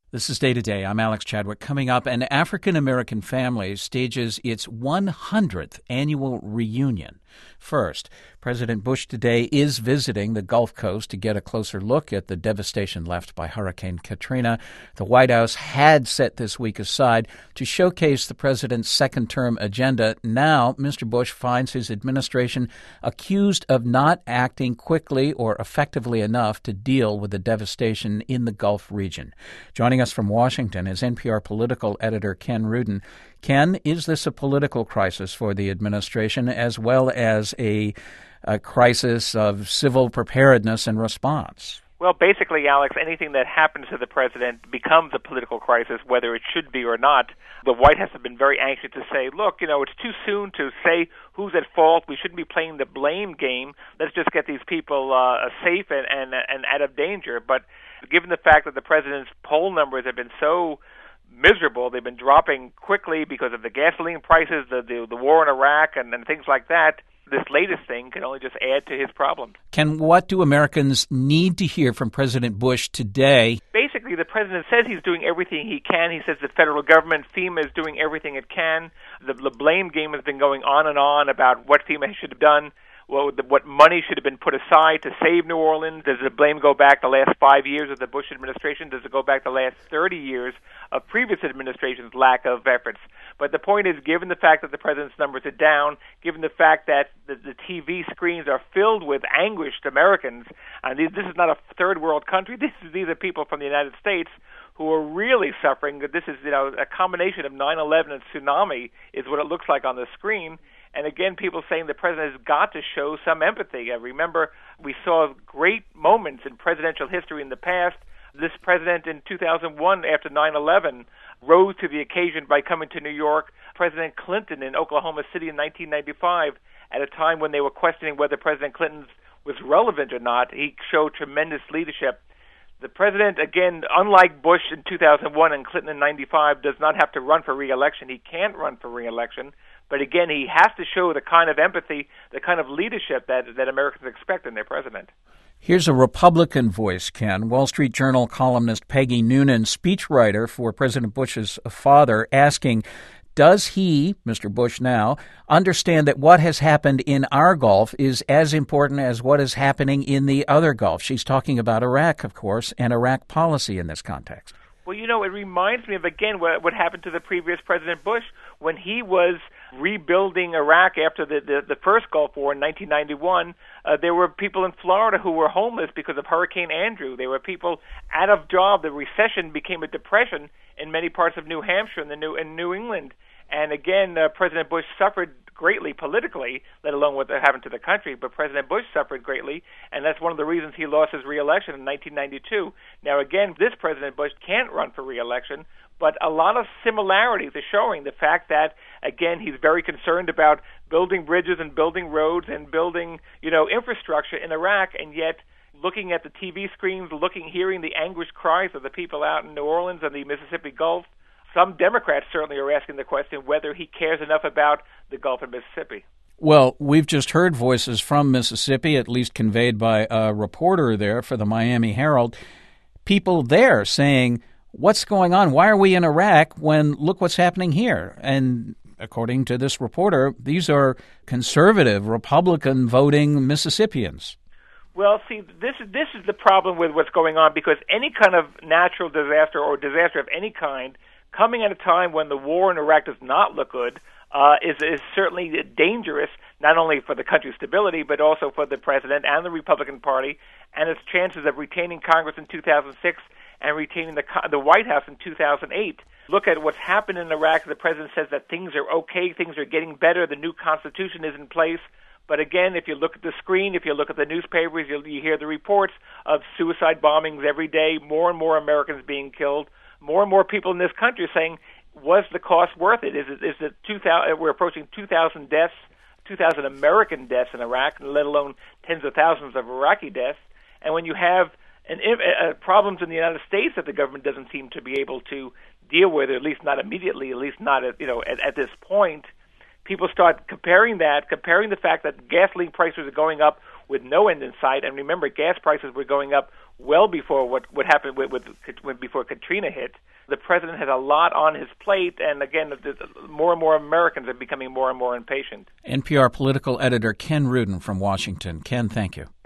This is Day to Day. I'm Alex Chadwick. Coming up, an African-American family stages its 100th annual reunion. First, President Bush today is visiting the Gulf Coast to get a closer look at the devastation left by Hurricane Katrina. The White House had set this week aside to showcase the president's second-term agenda. Now, Mr. Bush finds his administration accused of not acting quickly or effectively enough to deal with the devastation in the Gulf region. Joining us from Washington is NPR political editor Ken Rudin. Ken, is this a political crisis for the administration as well as a crisis of civil preparedness and response? Well, basically, Alex, anything that happens to the president becomes a political crisis, whether it should be or not. The White House has been very anxious to say, look, it's too soon to say who's at fault. We shouldn't be playing the blame game. Let's just get these people safe and out of danger. But given the fact that the president's poll numbers have been so miserable, they've been dropping quickly because of the gasoline prices, the war in Iraq, and things like that, this latest thing can only just add to his problems. Ken, what do Americans need to hear from President Bush today? Basically, the president says he's doing everything he can. He says the federal government, FEMA, is doing everything it can. The blame game has been going on and on about what FEMA should have done, what money should have been put aside to save New Orleans. Does the blame go back the last 5 years of the Bush administration? Does it go back the last 30 years of previous administration's lack of efforts? But the point is, given the fact that the president's numbers are down, given the fact that the TV screens are filled with anguished Americans, and this is not a third world country, these are people from the United States who are really suffering. This is a combination of 9/11 and tsunami is what it looks like on the screen. And again, people saying the president has got to show some empathy. I remember we saw great moments in presidential history in the past. This president in 2001, after 9/11, rose to the occasion by coming to New York. President Clinton in Oklahoma City in 1995, at a time when they were questioning whether President Clinton was relevant or not, he showed tremendous leadership. The president, again, unlike Bush in 2001 and Clinton in 95, does not have to run for re-election. He can't run for re-election. But again, he has to show the kind of empathy, the kind of leadership that Americans expect in their president. Here's a Republican voice, Ken. Wall Street Journal columnist Peggy Noonan, speechwriter for President Bush's father, asking, does he, Mr. Bush now, understand that what has happened in our Gulf is as important as what is happening in the other Gulf? She's talking about Iraq, of course, and Iraq policy in this context. Well, it reminds me of, again, what happened to the previous President Bush when he was rebuilding Iraq after the first Gulf War in 1991. There were people in Florida who were homeless because of Hurricane Andrew. There were people out of job. The recession became a depression in many parts of New Hampshire and New England. And again, President Bush suffered greatly politically, let alone what happened to the country, but President Bush suffered greatly, and that's one of the reasons he lost his re-election in 1992. Now, again, this President Bush can't run for re-election, but a lot of similarities are showing. The fact that, again, he's very concerned about building bridges and building roads and building, infrastructure in Iraq, and yet looking at the TV screens, hearing the anguished cries of the people out in New Orleans and the Mississippi Gulf, some Democrats certainly are asking the question whether he cares enough about the Gulf of Mississippi. Well, we've just heard voices from Mississippi, at least conveyed by a reporter there for the Miami Herald. People there saying, what's going on? Why are we in Iraq when look what's happening here? And according to this reporter, these are conservative, Republican voting Mississippians. Well, see, this is the problem with what's going on, because any kind of natural disaster or disaster of any kind coming at a time when the war in Iraq does not look good is certainly dangerous, not only for the country's stability, but also for the president and the Republican Party and its chances of retaining Congress in 2006 and retaining the White House in 2008. Look at what's happened in Iraq. The president says that things are okay, things are getting better, the new constitution is in place. But again, if you look at the screen, if you look at the newspapers, you hear the reports of suicide bombings every day, more and more Americans being killed. More and more people in this country are saying, was the cost worth it? Is it 2,000? We're approaching 2,000 deaths, 2,000 American deaths in Iraq, let alone tens of thousands of Iraqi deaths. And when you have problems in the United States that the government doesn't seem to be able to deal with, or at least not immediately, at least not at this point, people start comparing the fact that gasoline prices are going up with no end in sight. And remember, gas prices were going up well before what happened before Katrina hit. The president has a lot on his plate, and again, more and more Americans are becoming more and more impatient. NPR political editor Ken Rudin from Washington. Ken, thank you.